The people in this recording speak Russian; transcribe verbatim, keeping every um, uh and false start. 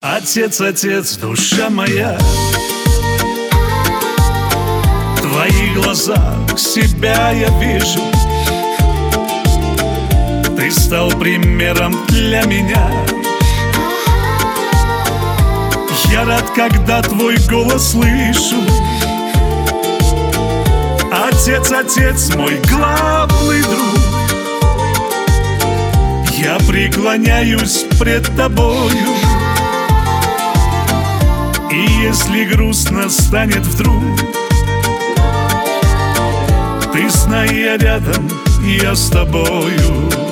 Отец, отец, душа моя, в твоих глазах себя я вижу. Ты стал примером для меня. Я рад, когда твой голос слышу. Отец, отец, мой главный друг, я преклоняюсь пред тобою. И если грустно станет вдруг, ты знай, я рядом, я с тобою.